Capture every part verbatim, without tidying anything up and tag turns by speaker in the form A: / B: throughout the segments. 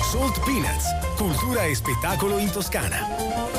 A: Salt Peanuts, cultura e spettacolo in Toscana.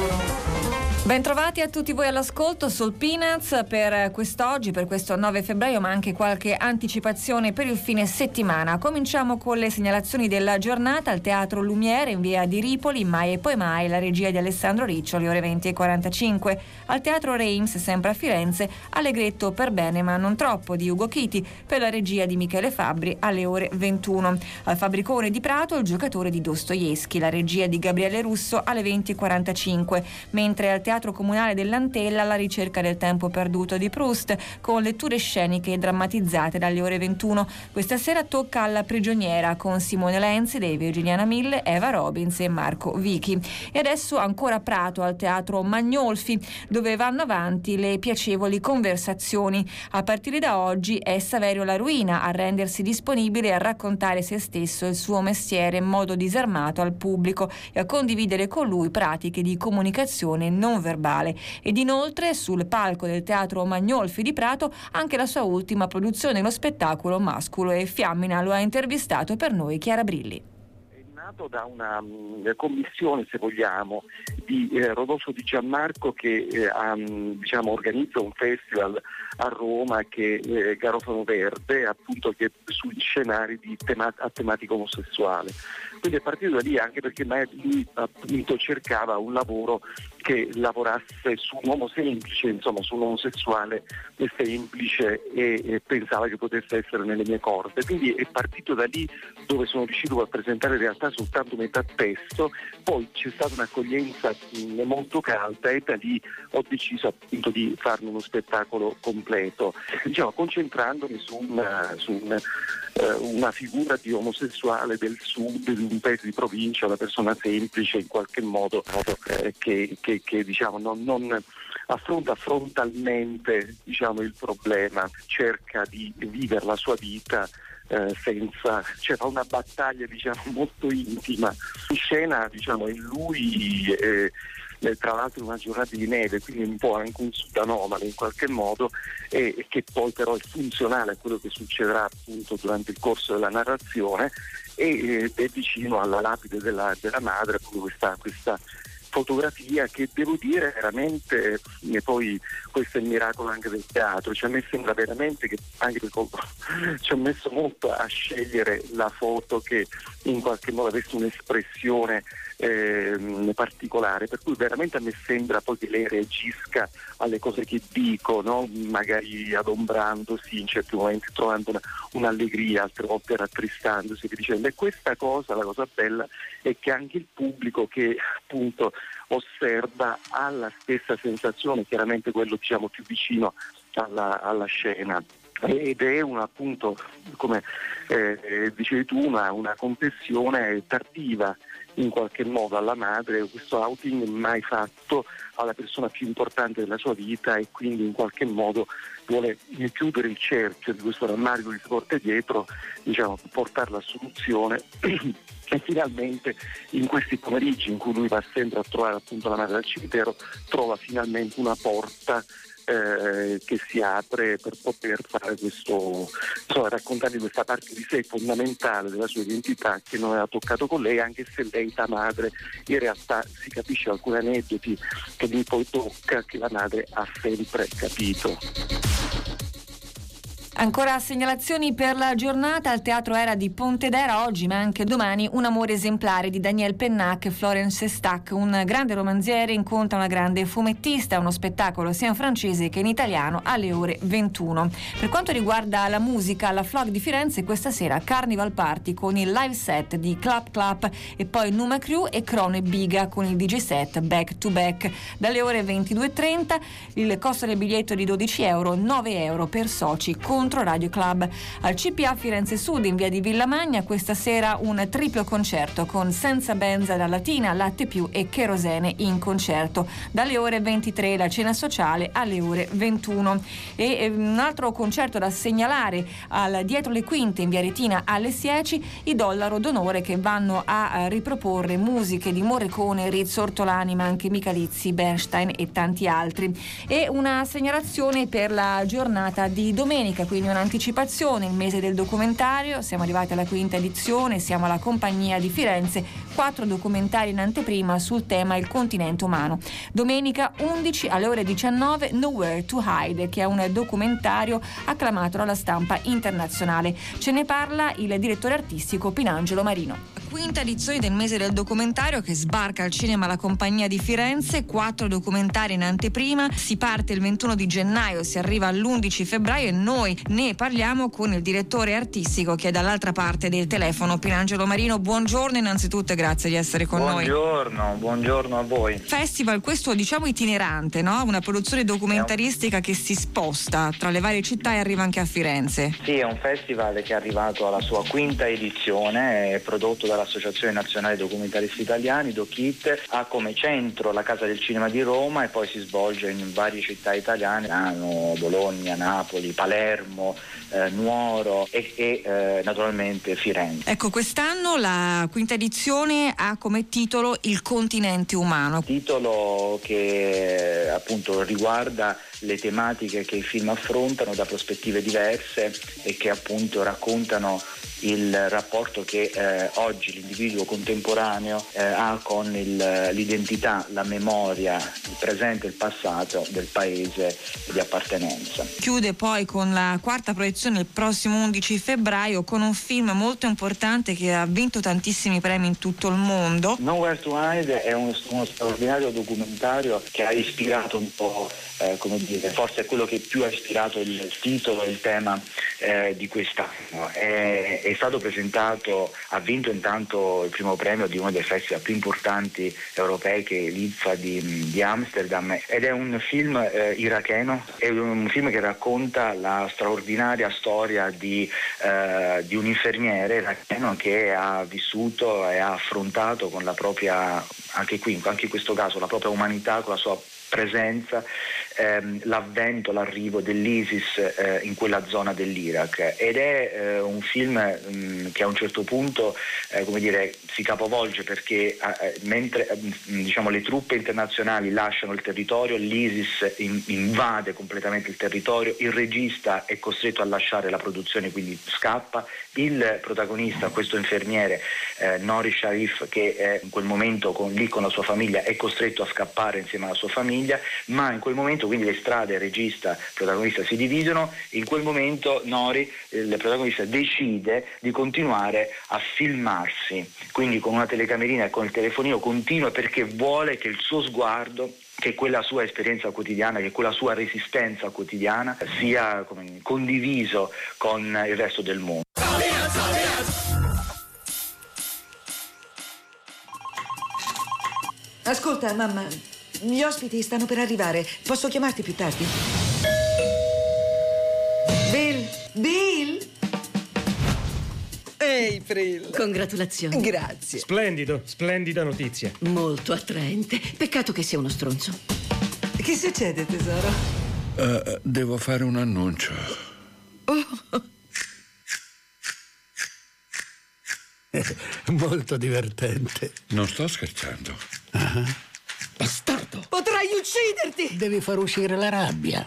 B: Bentrovati a tutti voi all'ascolto. Salt Peanuts per quest'oggi, per questo nove febbraio, ma anche qualche anticipazione per il fine settimana. Cominciamo con le segnalazioni della giornata. Al Teatro Lumiere in via di Ripoli, Mai e poi mai, la regia di Alessandro Riccioli, ore venti e quarantacinque. Al Teatro Reims, sempre a Firenze, Allegretto per bene ma non troppo di Ugo Chiti, per la regia di Michele Fabbri, alle ore ventuno. Al Fabbricone di Prato, Il giocatore di Dostoevskij, la regia di Gabriele Russo, alle venti e quarantacinque. Mentre al Teatro Comunale dell'Antella, La ricerca del tempo perduto di Proust, con letture sceniche drammatizzate dalle ore ventuno. Questa sera tocca alla Prigioniera con Simone Lenzi, dei Virginiana Mille, Eva Robins e Marco Vichi. E adesso ancora Prato, al Teatro Magnolfi, dove vanno avanti le piacevoli conversazioni. A partire da oggi è Saverio La Ruina a rendersi disponibile a raccontare se stesso e il suo mestiere in modo disarmato al pubblico e a condividere con lui pratiche di comunicazione non verbale. Ed inoltre sul palco del Teatro Magnolfi di Prato anche la sua ultima produzione, lo spettacolo Masculo e Fiammina. Lo ha intervistato per noi Chiara Brilli.
C: Nato da una um, commissione, se vogliamo, di eh, Rodolfo Di Gianmarco, che eh, ha, diciamo, organizza un festival a Roma, che è eh, Garofano Verde, appunto, che sugli scenari di tema- a tematica omosessuale. Quindi è partito da lì, anche perché lui appunto cercava un lavoro che lavorasse su un uomo semplice, insomma su un omosessuale semplice, e, e pensava che potesse essere nelle mie corde. Quindi è partito da lì, dove sono riuscito a presentare in realtà soltanto metà testo. Poi c'è stata un'accoglienza mh, molto calda e da lì ho deciso appunto di farne uno spettacolo completo, diciamo, concentrandomi su una, su una, eh, una figura di omosessuale del sud, di un paese di provincia, una persona semplice in qualche modo, eh, che, che, che diciamo non, non affronta frontalmente, diciamo, il problema, cerca di vivere la sua vita Eh, senza, cioè fa una battaglia, diciamo, molto intima. In scena, diciamo, è lui, eh, eh, tra l'altro in una giornata di neve, quindi un po' anche un sud anomalo in qualche modo, e, e che poi però è funzionale a quello che succederà appunto durante il corso della narrazione, e eh, è vicino alla lapide della, della madre, appunto questa, questa fotografia che, devo dire, veramente, e poi questo è il miracolo anche del teatro, cioè a me sembra veramente che, anche perché ci ho messo molto a scegliere la foto che in qualche modo avesse un'espressione eh, particolare, per cui veramente a me sembra poi che lei reagisca alle cose che dico, no? Magari adombrandosi in certi momenti, trovando una, un'allegria, altre volte rattristandosi, dicendo. E questa cosa, la cosa bella, è che anche il pubblico che appunto osserva ha la stessa sensazione, chiaramente quello, diciamo, più vicino alla, alla scena. Ed è una, appunto, come eh, dicevi tu, una, una confessione tardiva in qualche modo alla madre, questo outing mai fatto alla persona più importante della sua vita, e quindi in qualche modo vuole chiudere il cerchio di questo rammarico che si porta dietro, diciamo, portarla a soluzione. E finalmente in questi pomeriggi in cui lui va sempre a trovare appunto la madre al cimitero, trova finalmente una porta eh, che si apre per poter fare questo, insomma, raccontargli questa parte di sé fondamentale della sua identità che non aveva toccato con lei, anche se lei, da madre, in realtà si capisce alcuni aneddoti che lui poi tocca, che la madre ha sempre capito.
B: Ancora segnalazioni per la giornata. Al Teatro Era di Pontedera oggi, ma anche domani, Un amore esemplare di Daniel Pennac e Florence Stack. Un grande romanziere incontra una grande fumettista, uno spettacolo sia in francese che in italiano alle ore ventuno. Per quanto riguarda la musica, alla Flog di Firenze questa sera Carnival Party con il live set di Clap Clap, e poi Numa Crew e Crono e Biga con il D J set Back to Back. Dalle ore ventidue e trenta il costo del biglietto è di dodici euro, nove euro per soci contro Radio Club. Al C P A Firenze Sud in via di Villamagna questa sera un triplo concerto con Senza Benza da Latina, Latte Più e Cherosene in concerto. Dalle ore ventitré la cena sociale alle ore ventuno. E un altro concerto da segnalare al Dietro le Quinte in via Retina alle Sieci, i Dollaro d'Onore, che vanno a riproporre musiche di Morricone, Rizzo Ortolani, ma anche Michalizzi, Bernstein e tanti altri. E una segnalazione per la giornata di domenica, quindi quindi un'anticipazione, il mese del documentario, siamo arrivati alla quinta edizione, siamo alla Compagnia di Firenze, quattro documentari in anteprima sul tema il continente umano. Domenica undici alle ore diciannove Nowhere to Hide, che è un documentario acclamato dalla stampa internazionale. Ce ne parla il direttore artistico Pinangelo Marino. Quinta edizione del mese del documentario che sbarca al cinema alla Compagnia di Firenze, quattro documentari in anteprima, si parte il ventuno di gennaio, si arriva all'undici febbraio e noi ne parliamo con il direttore artistico che è dall'altra parte del telefono, Pinangelo Marino. Buongiorno innanzitutto e grazie di essere con
D: buongiorno,
B: noi.
D: Buongiorno, buongiorno a voi.
B: Festival questo diciamo itinerante, no? Una produzione documentaristica che si sposta tra le varie città e arriva anche a Firenze.
D: Sì, è un festival che è arrivato alla sua quinta edizione, è prodotto dall'Associazione Nazionale Documentaristi Italiani, DOCIT, ha come centro la Casa del Cinema di Roma e poi si svolge in varie città italiane, Milano, Bologna, Napoli, Palermo, eh, Nuoro e, e eh, naturalmente Firenze.
B: Ecco, quest'anno la quinta edizione ha come titolo Il continente umano.
D: Titolo che appunto riguarda le tematiche che i film affrontano da prospettive diverse e che appunto raccontano il rapporto che eh, oggi l'individuo contemporaneo eh, ha con il, l'identità, la memoria, il presente e il passato del paese di appartenenza.
B: Chiude poi con la quarta proiezione il prossimo undici febbraio con un film molto importante che ha vinto tantissimi premi in tutto il mondo.
D: Nowhere to Hide è uno, uno straordinario documentario che ha ispirato un po', eh, come dire, forse è quello che più ha ispirato il titolo e il tema eh, di quest'anno. È, è stato presentato, ha vinto intanto il primo premio di uno dei festival più importanti europei che è l'I F A di, di Amsterdam ed è un film eh, iracheno, è un film che racconta la straordinaria storia di, eh, di un infermiere iracheno che ha vissuto e ha affrontato con la propria, anche qui, anche in questo caso, la propria umanità, con la sua presenza, ehm, l'avvento, l'arrivo dell'ISIS eh, in quella zona dell'Iraq ed è eh, un film mh, che a un certo punto eh, come dire, si capovolge perché eh, mentre eh, diciamo, le truppe internazionali lasciano il territorio, l'ISIS in, invade completamente il territorio, il regista è costretto a lasciare la produzione, quindi scappa, il protagonista, questo infermiere eh, Nori Sharif, che è in quel momento con, lì con la sua famiglia, è costretto a scappare insieme alla sua famiglia, ma in quel momento quindi le strade regista protagonista si dividono. In quel momento Nori, il protagonista, decide di continuare a filmarsi, quindi con una telecamerina e con il telefonino continua, perché vuole che il suo sguardo, che quella sua esperienza quotidiana, che quella sua resistenza quotidiana sia come, condiviso con il resto del mondo.
E: Ascolta, mamma, gli ospiti stanno per arrivare. Posso chiamarti più tardi? Bill? Bill?
F: Ehi, Frill.
G: Congratulazioni.
F: Grazie.
H: Splendido, splendida notizia.
G: Molto attraente. Peccato che sia uno stronzo.
E: Che succede, tesoro?
I: Uh, devo fare un annuncio.
E: Oh.
J: Molto divertente.
I: Non sto scherzando.
J: Uh-huh.
F: Bastardo!
E: Potrai ucciderti!
J: Devi far uscire la rabbia.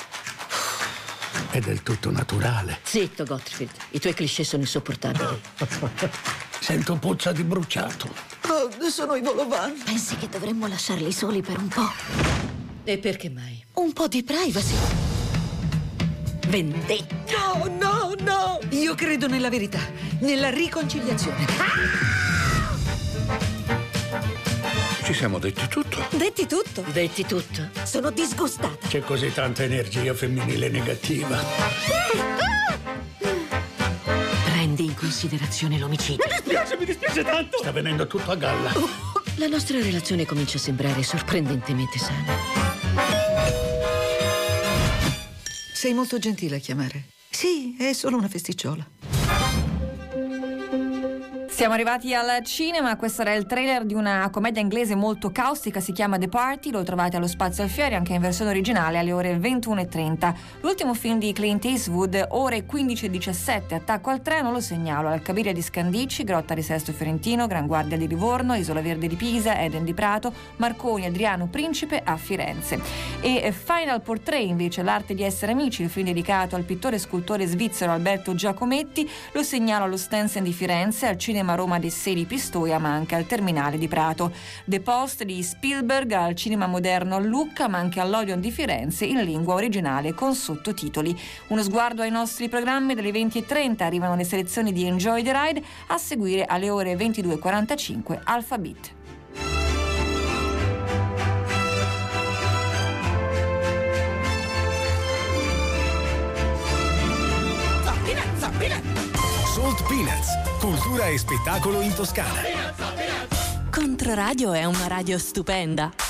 J: È del tutto naturale.
G: Zitto, Gottfried. I tuoi cliché sono insopportabili.
J: Sento puzza di bruciato.
E: Oh, sono i Volovan.
G: Pensi che dovremmo lasciarli soli per un po'? E perché mai? Un po' di privacy. Vendetta.
E: No, no, no! Io credo nella verità, nella riconciliazione.
I: Ci siamo detti tutto.
E: Detti tutto.
G: Detti tutto.
E: Sono disgustata.
J: C'è così tanta energia femminile negativa.
G: Prendi in considerazione l'omicidio.
F: Mi dispiace, mi dispiace tanto!
J: Sta venendo tutto a galla.
G: La nostra relazione comincia a sembrare sorprendentemente sana.
E: Sei molto gentile a chiamare. Sì, è solo una festicciola.
B: Siamo arrivati al cinema, questo era il trailer di una commedia inglese molto caustica, si chiama The Party, lo trovate allo Spazio Alfieri anche in versione originale alle ore ventuno e trenta. L'ultimo film di Clint Eastwood, ore quindici e diciassette, Attacco al treno, lo segnalo, Alcabiria di Scandicci, Grotta di Sesto Fiorentino, Gran Guardia di Livorno, Isola Verde di Pisa, Eden di Prato, Marconi, Adriano Principe a Firenze. E Final Portrait invece, L'arte di essere amici, il film dedicato al pittore e scultore svizzero Alberto Giacometti, lo segnalo allo Stensen di Firenze, al Cinema Roma dei Sei di Pistoia, ma anche al Terminale di Prato. The Post di Spielberg al Cinema Moderno a Lucca, ma anche all'Odeon di Firenze in lingua originale con sottotitoli. Uno sguardo ai nostri programmi: dalle venti e trenta arrivano le selezioni di Enjoy the Ride, a seguire alle ore ventidue e quarantacinque Alphabet.
A: Salt Peanuts, cultura e spettacolo in Toscana.
K: Controradio è una radio stupenda.